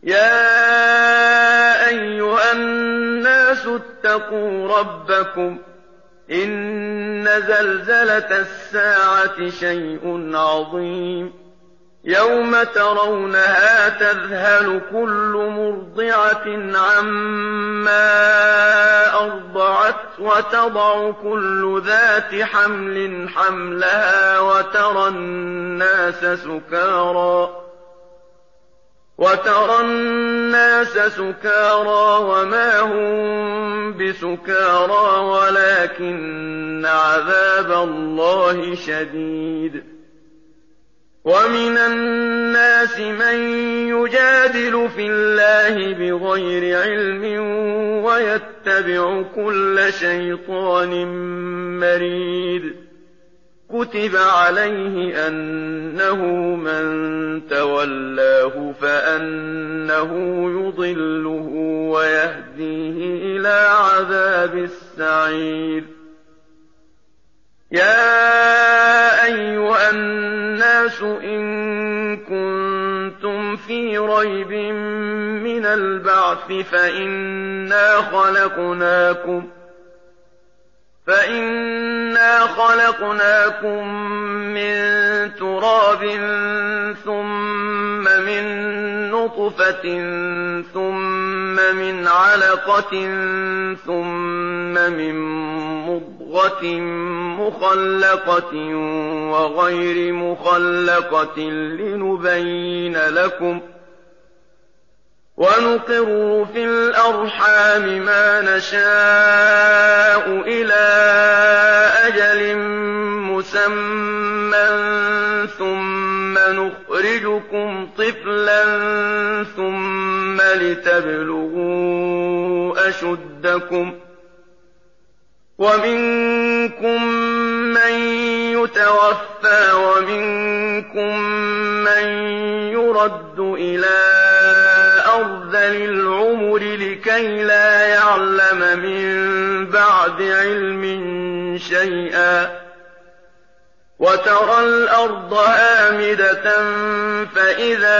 يَا أَيُّهَا النَّاسُ اتَّقُوا رَبَّكُمْ إِنَّ زَلْزَلَةَ السَّاعَةِ شَيْءٌ عَظِيمٌ يَوْمَ تَرَوْنَهَا تَذْهَلُ كُلُّ مُرْضِعَةٍ عَمَّا أَرْضَعَتْ وَتَضَعُ كُلُّ ذَاتِ حَمْلٍ حَمْلَهَا وَتَرَى النَّاسَ سُكَارَىٰ وَمَا هُم بِسُكَارَىٰ وَلَٰكِنَّ عَذَابَ اللَّهِ شَدِيدٌ وَمِنَ النَّاسِ مَن يُجَادِلُ فِي اللَّهِ بِغَيْرِ عِلْمٍ وَيَتَّبِعُ كُلَّ شَيْطَانٍ مَّرِيدٍ كُتِبَ عَلَيْهِ أَنَّهُ مَن تَوَلَّاهُ فَأَنَّهُ يُضِلُّهُ وَيَهْدِيهِ إِلَىٰ عَذَابِ السَّعِيرِ يَا أَيُّهَا النَّاسُ إِن كُنتُمْ فِي رَيْبٍ مِّنَ الْبَعْثِ فَإِنَّا خَلَقْنَاكُم مِّن تُرَابٍ ثُمَّ مِن نُّطْفَةٍ ثُمَّ مِنْ عَلَقَةٍ ثُمَّ مِن مُّضْغَةٍ مُّخَلَّقَةٍ وَغَيْرِ مُخَلَّقَةٍ لِّنُبَيِّنَ لَكُمْ ۚ وَنُقِرُّ فِي الْأَرْحَامِ مَا نَشَاءُ إِلَىٰ أَجَلٍ مُّسَمًّى ثُمَّ نُخْرِجُكُمْ طِفْلًا ثُمَّ لِتَبْلُغُوا أَشُدَّكُمْ ۖ وَمِنكُم مَّن يُتَوَفَّىٰ وَمِنكُم مَّن يُرَدُّ إِلَىٰ أَرْذَلِ الْعُمُرِ لِكَيْ لَا يَعْلَمَ مِن بَعْدِ عِلْمٍ شَيْئًا ۚ وَتَرَى الْأَرْضَ هَامِدَةً فَإِذَا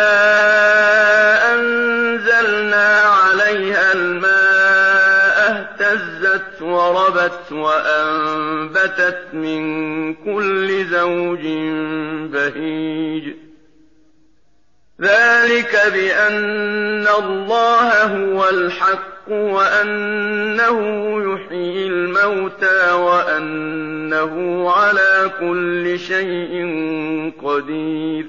أَنزَلْنَا عَلَيْهَا الْمَاءَ اهْتَزَّتْ وَرَبَتْ وَأَنبَتَتْ مِن كُلِّ زَوْجٍ بَهِيجٍ ذَٰلِكَ بِأَنَّ اللَّهَ هُوَ الْحَقُّ وَأَنَّهُ يُحْيِي الْمَوْتَىٰ وَأَنَّهُ عَلَىٰ كُلِّ شَيْءٍ قَدِيرٌ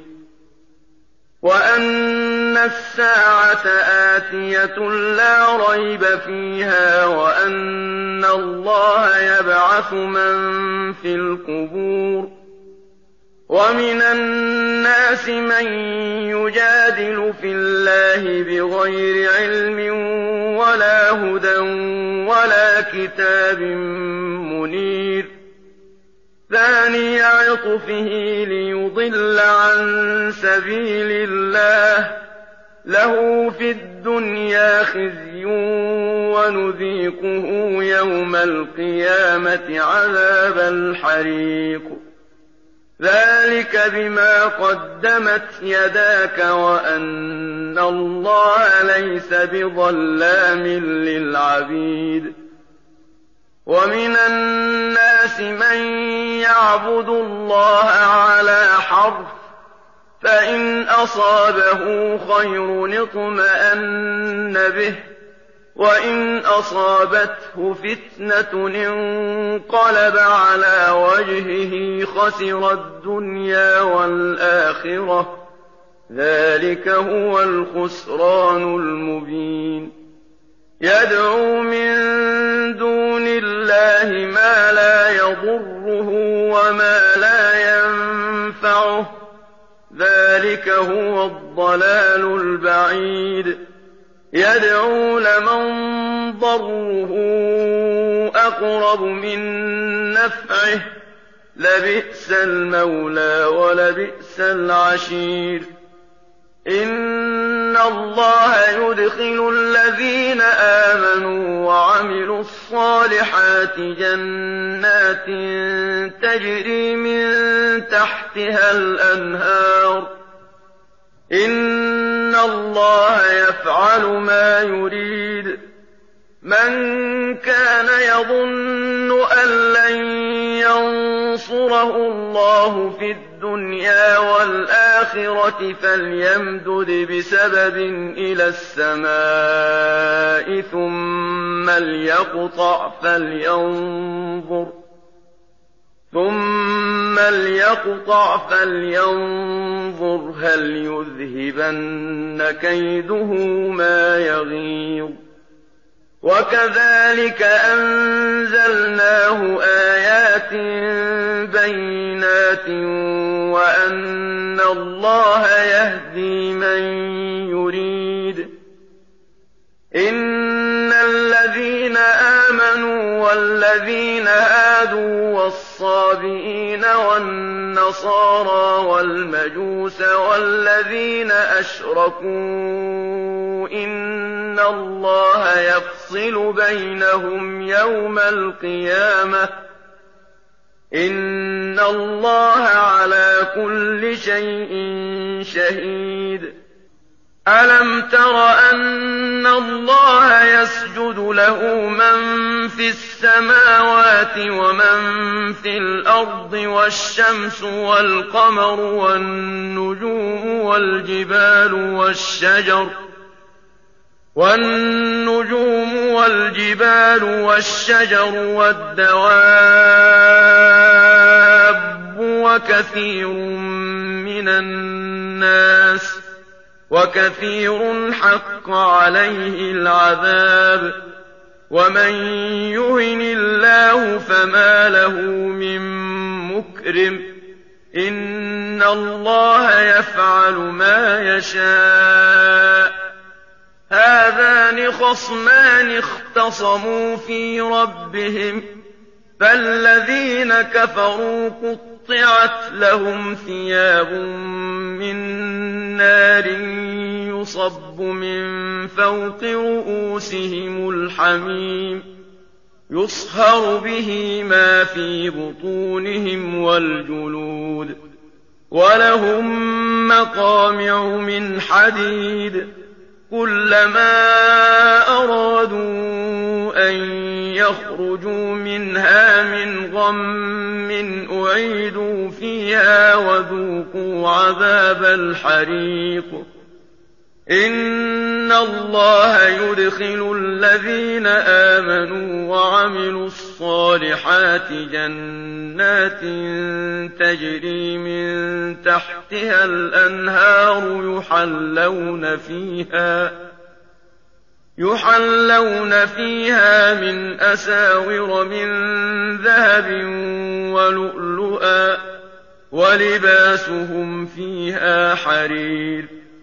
وَأَنَّ السَّاعَةَ آتِيَةٌ لَّا رَيْبَ فِيهَا وَأَنَّ اللَّهَ يَبْعَثُ مَن فِي الْقُبُورِ وَمِنَ النَّاسِ مَن يُجَادِلُ فِي اللَّهِ بِغَيْرِ عِلْمٍ وَلَا هُدًى وَلَا كِتَابٍ مُّنِيرٍ ثَانِيَ عِطْفِهِ لِيُضِلَّ عَن سَبِيلِ اللَّهِ ۖ لَهُ فِي الدُّنْيَا خِزْيٌ وَنُذِيقُهُ يَوْمَ الْقِيَامَةِ عَذَابَ الْحَرِيقِ ذَٰلِكَ بِمَا قَدَّمَتْ يَدَاكَ وَأَنَّ اللَّهَ لَيْسَ بِظَلَّامٍ لِّلْعَبِيدِ وَمِنَ النَّاسِ مَن يَعْبُدُ اللَّهَ عَلَىٰ حَرْفٍ ۖ فَإِنْ أَصَابَهُ خَيْرٌ اطْمَأَنَّ بِهِ ۖ وَإِنْ أَصَابَتْهُ فِتْنَةٌ انقَلَبَ عَلَىٰ وَجْهِهِ خَسِرَ الدُّنْيَا وَالْآخِرَةَ ۚ ذَٰلِكَ هُوَ الْخُسْرَانُ الْمُبِينُ يَدْعُو مِن دُونِ اللَّهِ مَا لَا يَضُرُّهُ وَمَا لَا يَنفَعُهُ ۚ ذَٰلِكَ هُوَ الضَّلَالُ الْبَعِيدُ يَدْعُو لَمَن ضَرُّهُ أَقْرَبُ مِن نَّفْعِهِ ۚ لَبِئْسَ الْمَوْلَىٰ وَلَبِئْسَ الْعَشِيرُ إِنَّ اللَّهَ يُدْخِلُ الَّذِينَ آمَنُوا وَعَمِلُوا الصَّالِحَاتِ جَنَّاتٍ تَجْرِي مِن تَحْتِهَا الْأَنْهَارُ إِنَّ اللَّهَ يَفْعَلُ مَا يُرِيدُ مَن كَانَ يَظُنُّ أَن لَّن يَنصُرَهُ اللَّهُ فِي الدُّنْيَا وَالْآخِرَةِ فَلْيَمْدُدْ بِسَبَبٍ إِلَى السَّمَاءِ ثُمَّ لْيَقْطَعْ فَلْيَنظُرْ هَلْ يُذْهِبَنَّ كَيْدُهُ مَا يَغِيظُ وَكَذَٰلِكَ أَنزَلْنَاهُ آيَاتٍ بَيِّنَاتٍ وَأَنَّ اللَّهَ يَهْدِي مَن يُرِيدُ إِنَّ الَّذِينَ آمَنُوا وَالَّذِينَ هَادُوا وَالصَّابِئِينَ وَالنَّصَارَىٰ وَالْمَجُوسَ وَالَّذِينَ أَشْرَكُوا إِنَّ اللَّهَ يَفْصِلُ بَيْنَهُمْ يَوْمَ الْقِيَامَةِ ۚ إِنَّ اللَّهَ عَلَىٰ كُلِّ شَيْءٍ شَهِيدٌ أَلَمْ تَرَ أَنَّ اللَّهَ يَسْجُدُ لَهُ مَن فِي السَّمَاوَاتِ وَمَن فِي الْأَرْضِ وَالشَّمْسُ وَالْقَمَرُ وَالنُّجُومُ وَالْجِبَالُ وَالشَّجَرُ وَالدَّوَابُّ وَكَثِيرٌ مِّنَ النَّاسِ وَكَثِيرٌ حَقَّ عَلَيْهِ الْعَذَابُ وَمَن يُهِنِ اللَّهُ فَمَا لَهُ مِن مُّكْرِمٍ إِنَّ اللَّهَ يَفْعَلُ مَا يَشَاءُ هَٰذَانِ خَصْمَانِ اخْتَصَمُوا فِي رَبِّهِمْ فَالَّذِينَ كَفَرُوا قُطِّعَتْ لَهُمْ ثِيَابٌ مِّن نَّارٍ يُصَبُّ مِن فَوْقِ رُءُوسِهِمُ الْحَمِيمُ يُصْهَرُ بِهِ مَا فِي بُطُونِهِمْ وَالْجُلُودُ وَلَهُم مَّقَامِعُ مِنْ حَدِيدٍ كُلَّمَا أَرَادُوا أَن يَخْرُجُوا مِنْهَا مِنْ غَمٍّ أُعِيدُوا فِيهَا وَذُوقُوا عَذَابَ الْحَرِيقِ إِنَّ اللَّهَ يُدْخِلُ الَّذِينَ آمَنُوا وَعَمِلُوا الصَّالِحَاتِ جَنَّاتٍ تَجْرِي مِن تَحْتِهَا الْأَنْهَارُ يُحَلَّوْنَ فِيهَا مِنْ أَسَاوِرَ مِن ذَهَبٍ وَلُؤْلُؤًا وَلِبَاسُهُمْ فِيهَا حَرِيرٌ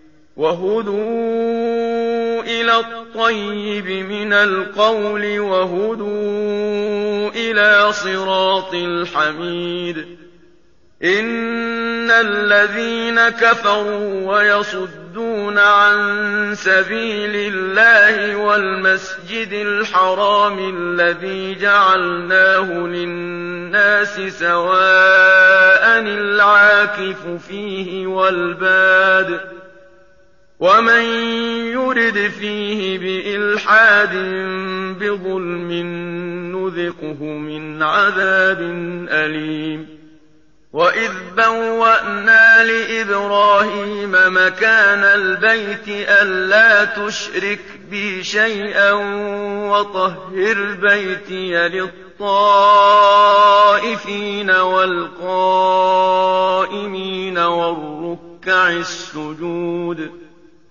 وَهُدُوا إِلَى الطَّيِّبِ مِنَ الْقَوْلِ وَهُدُوا إِلَىٰ صِرَاطِ الْحَمِيدِ إِنَّ الَّذِينَ كَفَرُوا وَيَصُدُّونَ عَن سَبِيلِ اللَّهِ وَالْمَسْجِدِ الْحَرَامِ الَّذِي جَعَلْنَاهُ لِلنَّاسِ سَوَاءً الْعَاكِفُ فِيهِ وَالْبَادِ وَمَن يُرِدْ فِيهِ بِإِلْحَادٍ بِظُلْمٍ نُّذِقْهُ مِنْ عَذَابٍ أَلِيمٍ وَإِذْ بَوَّأْنَا لِإِبْرَاهِيمَ مَكَانَ الْبَيْتِ أَلَّا تُشْرِكْ بِي شَيْئًا وَطَهِّرْ بَيْتِيَ لِلطَّائِفِينَ وَالْقَائِمِينَ وَالرُّكَّعِ السُّجُودِ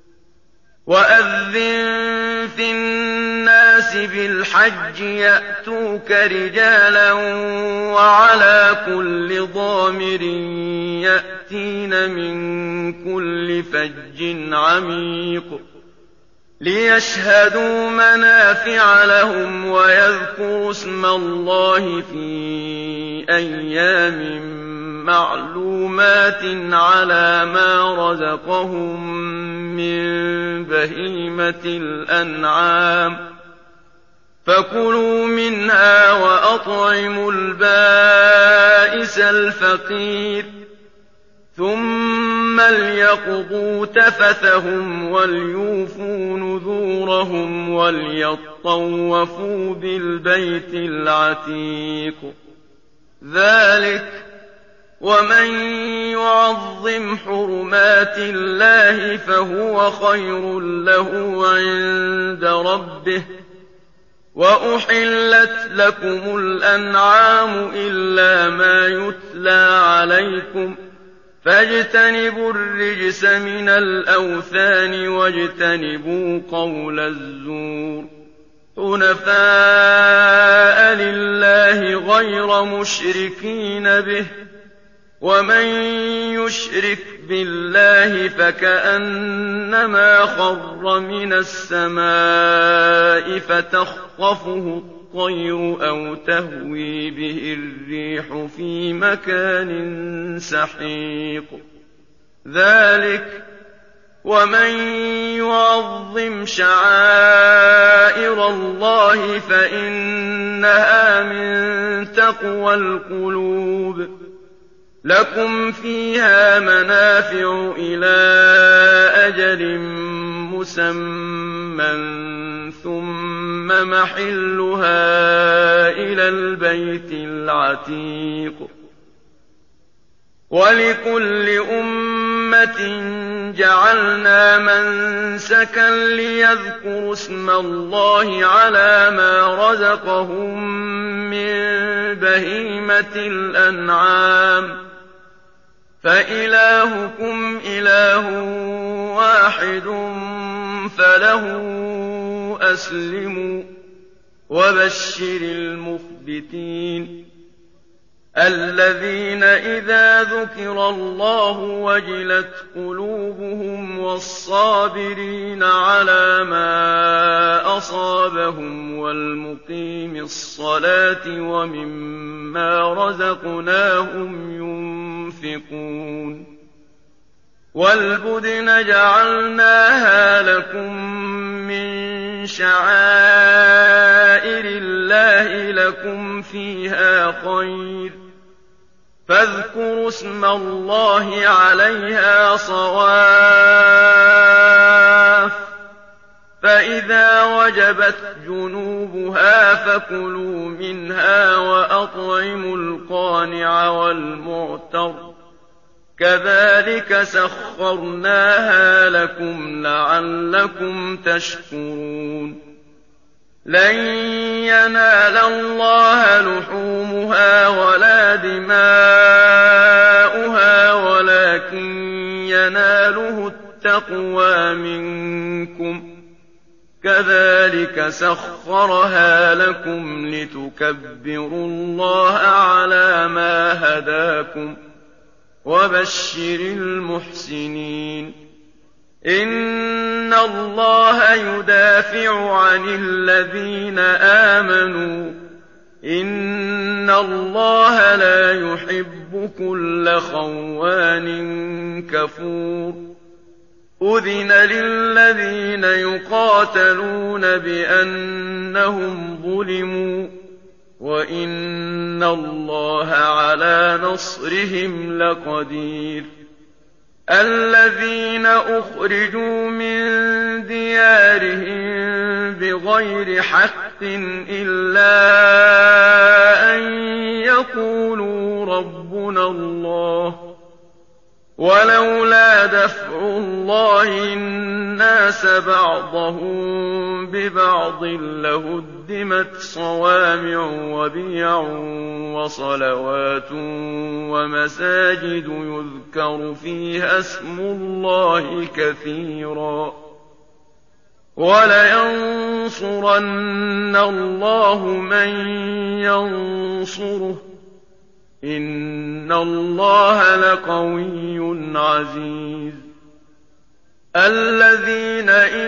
وَأَذِّن فِي النَّاسِ بِالْحَجِّ يَأْتُوكَ رِجَالًا وَعَلَىٰ كُلِّ ضَامِرٍ يَأْتِينَ مِن كُلِّ فَجٍّ عَمِيقٍ لِّيَشْهَدُوا مَنَافِعَ لَهُمْ وَيَذْكُرُوا اسْمَ اللَّهِ فِي أَيَّامٍ مَّعْلُومَاتٍ عَلَىٰ مَا رَزَقَهُم مِّن بَهِيمَةِ الْأَنْعَامِ فَكُلُوا مِنْهَا وَأَطْعِمُوا الْبَائِسَ الْفَقِيرَ وَإِذْ بَوَّأْنَا لِإِبْرَاهِيمَ مَكَانَ الْبَيْتِ أَلَّا تُشْرِكْ بِي شَيْئًا وَطَهِّرْ بَيْتِيَ لِلطَّائِفِينَ وَالْقَائِمِينَ وَالرُّكَّعِ السُّجُودِ وَأَذِّن فِي النَّاسِ بِالْحَجِّ يَأْتُوكَ رِجَالًا وَعَلَىٰ كُلِّ ضَامِرٍ يَأْتِينَ مِن كُلِّ فَجٍّ عَمِيقٍ ثم ليقضوا تفثهم وليوفوا نذورهم وليطوفوا بالبيت العتيق. ذلك ومن يعظم حرمات الله فهو خير له عند ربه. وأحلت لكم الأنعام إلا ما يتلى عليكم فاجتنبوا الرجس من الأوثان واجتنبوا قول الزور حنفاء لله غير مشركين به. ومن يشرك بالله فكأنما خر من السماء فتخطفه الطير أو تهوي به الريح في مكان سحيق. ذلك ومن يعظم شعائر الله فإنها من تقوى القلوب. لكم فيها منافع إلى أجل مسمى ثم محلها إلى البيت العتيق. ولكل أمة جعلنا منسكا ليذكروا اسم الله على ما رزقهم من بهيمة الأنعام فإلهكم إله واحد فله أسلموا وبشر المخبتين الذين إذا ذكر الله وجلت قلوبهم والصابرين على ما أصابهم والمقيم الصلاة ومما رزقناهم ينفقون. والبدن جعلناها لكم من شعائر الله لكم فيها خير فاذكروا اسم الله عليها صواف فإذا وجبت جنوبها فكلوا منها وأطعموا القانع والمعتر كذلك سخرناها لكم لعلكم تشكرون. لن ينال الله لحومها ولا دماؤها ولكن يناله التقوى منكم كذلك سخرها لكم لتكبروا الله على ما هداكم وبشر المحسنين. إن الله يدافع عن الذين آمنوا إن الله لا يحب كل خوان كفور. أذن للذين يقاتلون بأنهم ظلموا وإن الله على نصرهم لقدير. الذين أخرجوا من ديارهم بغير حق إلا أن يقولوا ربنا الله ولولا دفع الله الناس بعضهم ببعض لهدمت صوامع وبيع وصلوات ومساجد يذكر فيها اسم الله كثيرا ولينصرن الله من ينصره إن الله لقوي عزيز. الذين إن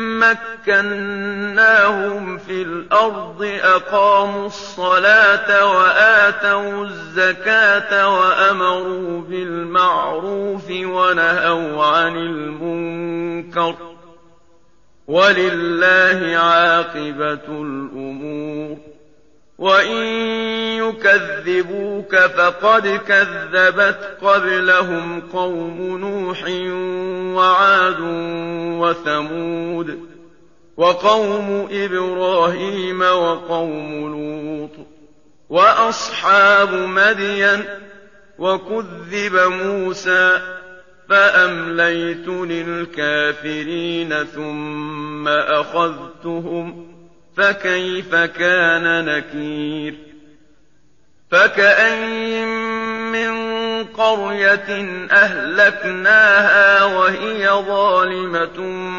مكناهم في الأرض أقاموا الصلاة وآتوا الزكاة وأمروا بالمعروف ونهوا عن المنكر ولله عاقبة الأمور. وَإِن يُكَذِّبُوكَ فَقَدْ كَذَّبَتْ قَبْلَهُمْ قَوْمُ نُوحٍ وَعَادٌ وَثَمُودُ وَقَوْمُ إِبْرَاهِيمَ وَقَوْمُ لُوطٍ وَأَصْحَابُ مَدْيَنَ ۖ وَكُذِّبَ مُوسَىٰ فَأَمْلَيْتُ لِلْكَافِرِينَ ثُمَّ أَخَذْتُهُمْ فَكَيْفَ كَانَ نَكِيرِ فَكَأَيِّن مِّن قَرْيَةٍ أَهْلَكْنَاهَا وَهِيَ ظَالِمَةٌ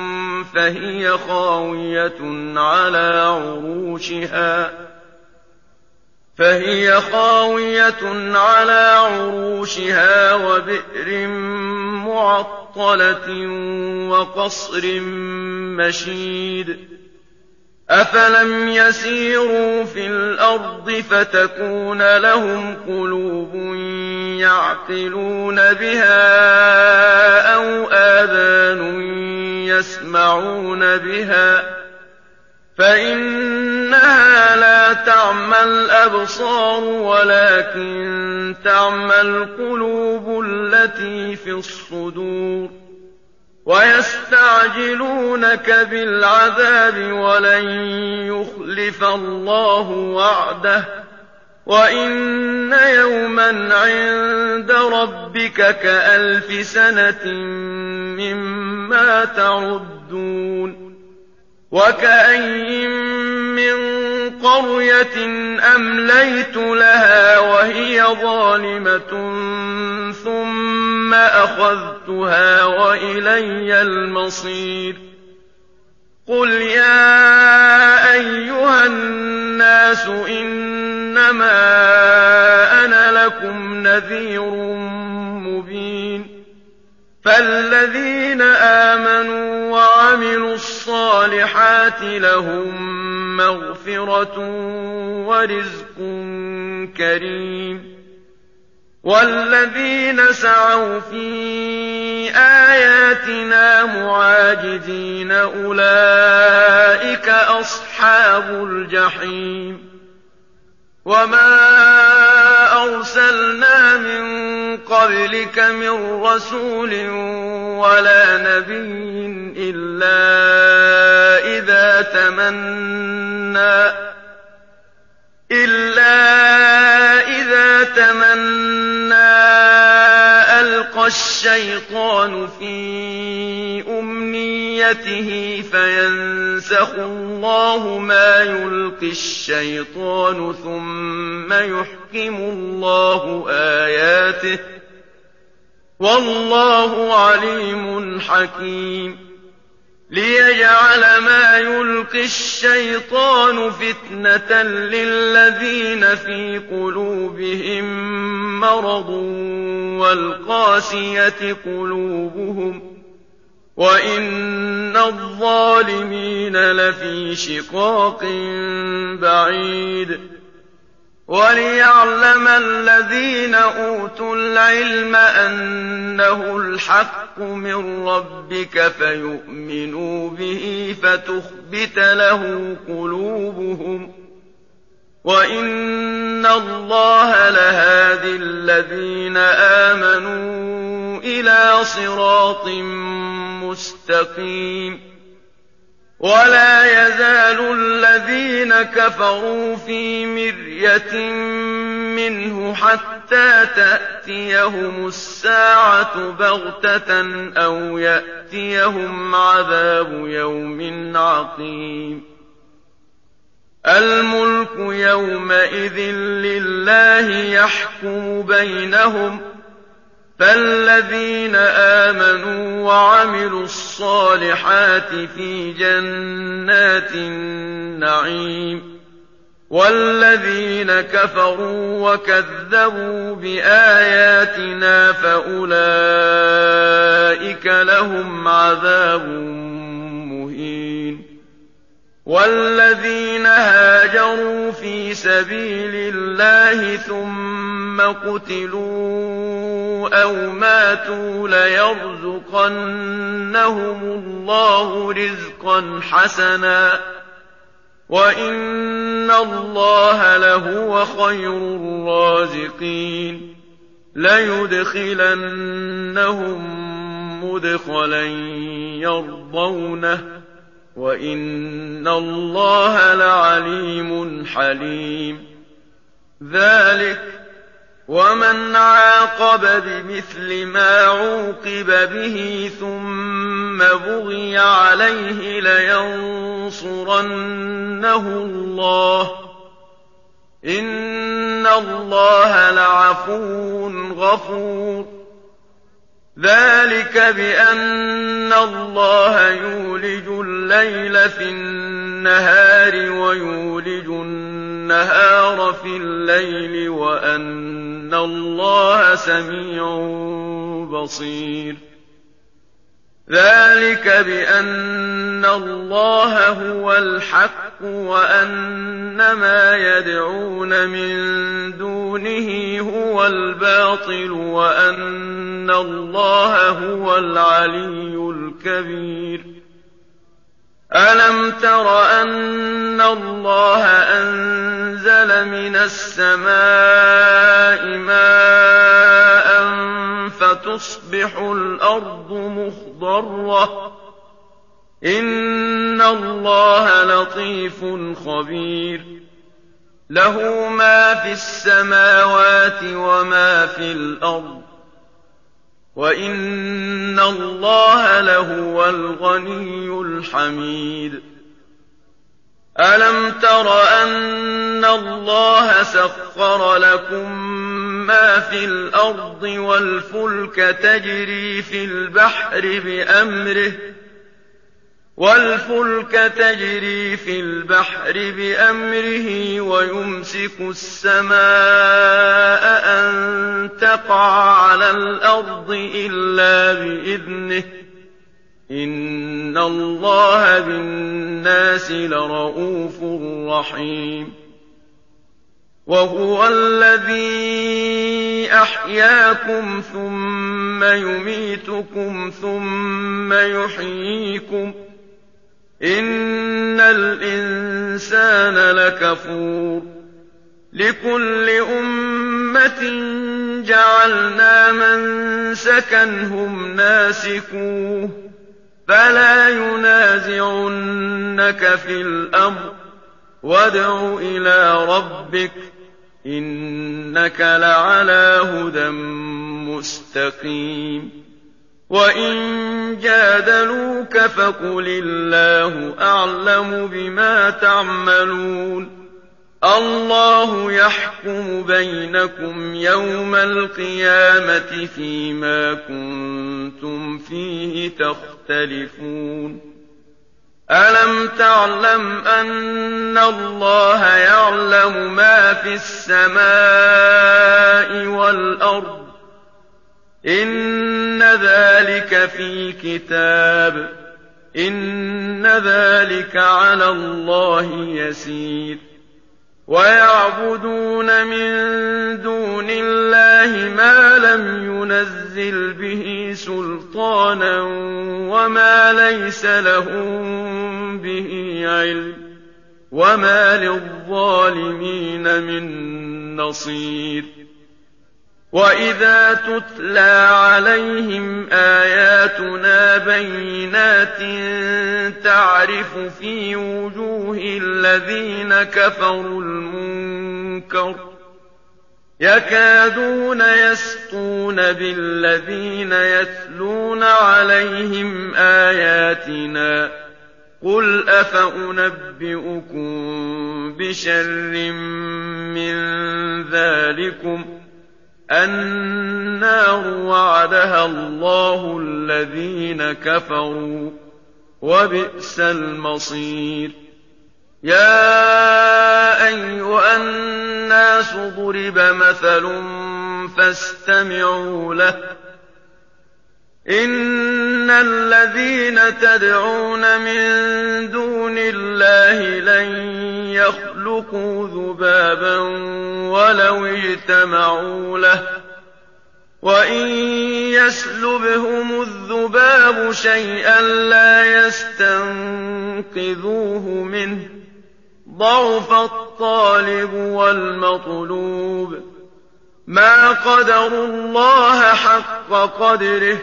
فهي خاوية على عروشها وبئر معطلة وقصر مشيد أفلم يسيروا في الأرض فتكون لهم قلوب يعقلون بها أو آذان يسمعون بها فإنها لا تعمى الأبصار ولكن تعمى القلوب التي في الصدور ويستعجلونك بالعذاب ولن يخلف الله وعده وإن يوما عند ربك كألف سنة مما تعدون وكأين من قرية أمليت لها وهي ظالمة ثم أخذتها وإلي المصير قل يا أيها الناس إنما أنا لكم نذير مبين فالذين آمنوا وعملوا الصالحات لهم مغفرة ورزق كريم والذين سعوا في آياتنا معاجزين أولئك أصحاب الجحيم وما أرسلنا من قبلك من رسول ولا نبي إلا إذا تمنى ألقى الشيطان في أمنيته فينسخ الله ما يلقي الشيطان ثم يحكم الله آياته والله عليم حكيم ليجعل ما يلقي الشيطان فتنة للذين في قلوبهم مرض والقاسية قلوبهم وإن الظالمين لفي شقاق بعيد وليعلم الذين أوتوا العلم أنه الحق من ربك فيؤمنوا به فتخبت له قلوبهم وإن الله لهادي الذين آمنوا إلى صراط مستقيم ولا يزال الذين كفروا في مرية منه حتى تأتيهم الساعة بغتة أو يأتيهم عذاب يوم عقيم الملك يومئذ لله يحكم بينهم فالذين آمنوا وعملوا الصالحات في جنات النعيم والذين كفروا وكذبوا بآياتنا فأولئك لهم عذاب مهين والذين هاجروا في سبيل الله ثم قتلوا أو ماتوا ليرزقنهم الله رزقا حسنا وَإِنَّ اللَّهَ لَهُوَ خَيْرُ الرَّازِقِينَ لَيُدْخِلَنَّهُم مُّدْخَلًا يَرْضَوْنَهُ وَإِنَّ اللَّهَ لَعَلِيمٌ حَلِيمٌ ذَٰلِكَ وَمَنْ عَاقَبَ بِمِثْلِ مَا عُوقِبَ بِهِ ثُمَّ بُغِيَ عَلَيْهِ لَيَنصُرَنَّهُ اللَّهُ ۗ إِنَّ اللَّهَ لَعَفُوٌّ غَفُورٌ ذَٰلِكَ بِأَنَّ اللَّهَ يُولِجُ اللَّيْلَ فِي النَّهَارِ وَيُولِجُ النَّهَارَ فِي اللَّيْلِ وَأَنَّ اللَّهَ سَمِيعٌ بَصِيرٌ ذَٰلِكَ بِأَنَّ اللَّهَ هُوَ الْحَقُّ وَأَنَّ مَا يَدْعُونَ مِن دُونِهِ هُوَ الْبَاطِلُ وَأَنَّ اللَّهَ هُوَ الْعَلِيُّ الْكَبِيرُ أَلَمْ تَرَ أَنَّ اللَّهَ أَنزَلَ مِنَ السَّمَاءِ مَاءً فَتُصْبِحُ الْأَرْضُ مُخْضَرَّةً ۗ إِنَّ اللَّهَ لَطِيفٌ خَبِيرٌ لَّهُ مَا فِي السَّمَاوَاتِ وَمَا فِي الْأَرْضِ ۗ وَإِنَّ اللَّهَ لَهُوَ الْغَنِيُّ الْحَمِيدُ أَلَمْ تَرَ أَنَّ اللَّهَ سَخَّرَ لَكُم مَّا فِي الْأَرْضِ وَالْفُلْكَ تَجْرِي فِي الْبَحْرِ بِأَمْرِهِ وَيُمْسِكُ السَّمَاءَ أَن تَقَعَ عَلَى الْأَرْضِ إِلَّا بِإِذْنِهِ ۗ إِنَّ اللَّهَ بِالنَّاسِ لَرَءُوفٌ رَّحِيمٌ وَهُوَ الَّذِي أَحْيَاكُمْ ثُمَّ يُمِيتُكُمْ ثُمَّ يُحْيِيكُمْ ۗ إِنَّ الْإِنسَانَ لَكَفُورٌ لِّكُلِّ أُمَّةٍ جَعَلْنَا مَنسَكًا هُمْ نَاسِكُوهُ ۖ فَلَا يُنَازِعُنَّكَ فِي الْأَمْرِ وَادْعُ إِلَىٰ رَبِّكَ ۖ إِنَّكَ لَعَلَىٰ هُدًى مُّسْتَقِيمٍ وَإِن جَادَلُوكَ فَقُلِ اللَّهُ أَعْلَمُ بِمَا تَعْمَلُونَ اللَّهُ يَحْكُمُ بَيْنَكُمْ يَوْمَ الْقِيَامَةِ فِيمَا كُنتُمْ فِيهِ تَخْتَلِفُونَ أَلَمْ تَعْلَمْ أَنَّ اللَّهَ يَعْلَمُ مَا فِي السَّمَاءِ وَالْأَرْضِ ۗ إِنَّ ذَٰلِكَ فِي كِتَابٍ ۚ إِنَّ ذَٰلِكَ عَلَى اللَّهِ يَسِيرٌ وَيَعْبُدُونَ مِن دُونِ اللَّهِ مَا لَمْ يُنَزِّلْ بِهِ سُلْطَانًا وَمَا لَيْسَ لَهُم بِهِ عِلْمٌ ۗ وَمَا لِلظَّالِمِينَ مِن نَّصِيرٍ وَإِذَا تُتْلَىٰ عَلَيْهِمْ آيَاتُنَا بَيِّنَاتٍ تَعْرِفُ فِي وُجُوهِ الَّذِينَ كَفَرُوا الْمُنكَرَ يَكَادُونَ يَسْطُونَ بِالَّذِينَ يَتْلُونَ عَلَيْهِمْ آيَاتِنَا ۗ قُلْ أَفَأُنَبِّئُكُم بِشَرٍّ مِّن ذَٰلِكُمُ النَّارُ وَعَدَهَا اللَّهُ الَّذِينَ كَفَرُوا ۖ وَبِئْسَ الْمَصِيرُ يَا أَيُّهَا النَّاسُ ضُرِبَ مَثَلٌ فَاسْتَمِعُوا لَهُ ۚ إِنَّ الَّذِينَ تَدْعُونَ مِن دُونِ اللَّهِ لَن يَخْلُقُوا ذُبَابًا وَلَوِ اجْتَمَعُوا لَهُ ۖ وَإِن يَسْلُبْهُمُ الذُّبَابُ شَيْئًا لَّا يَسْتَنقِذُوهُ مِنْهُ ۚ ضعف الطالب والمطلوب ما قدروا الله حق قدره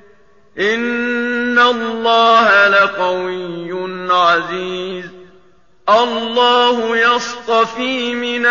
إن الله لقوي عزيز الله يصطفي من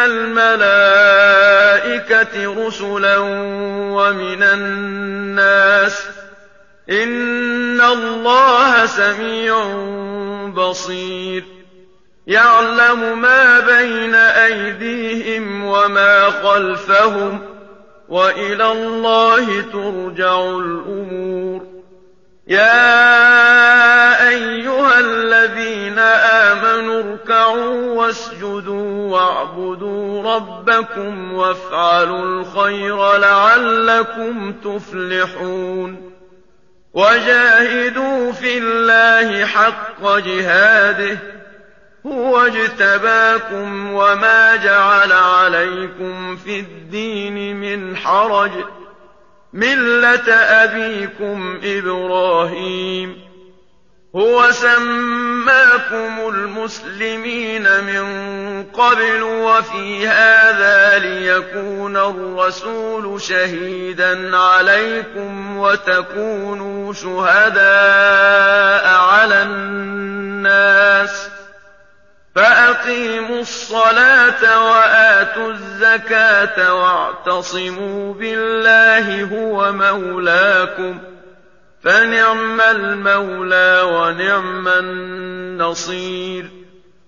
الملائكة رسلا ومن الناس إن الله سميع بصير يعلم ما بين أيديهم وما خلفهم وإلى الله ترجع الأمور يا أيها الذين آمنوا اركعوا واسجدوا واعبدوا ربكم وافعلوا الخير لعلكم تفلحون وجاهدوا في الله حق جهاده هو اجتباكم وما جعل عليكم في الدين من حرج ملة أبيكم إبراهيم هو سماكم المسلمين من قبل وفي هذا ليكون الرسول شهيدا عليكم وتكونوا شهداء على الناس فأقيموا الصلاة وآتوا الزكاة واعتصموا بالله هو مولاكم فنعم المولى ونعم النصير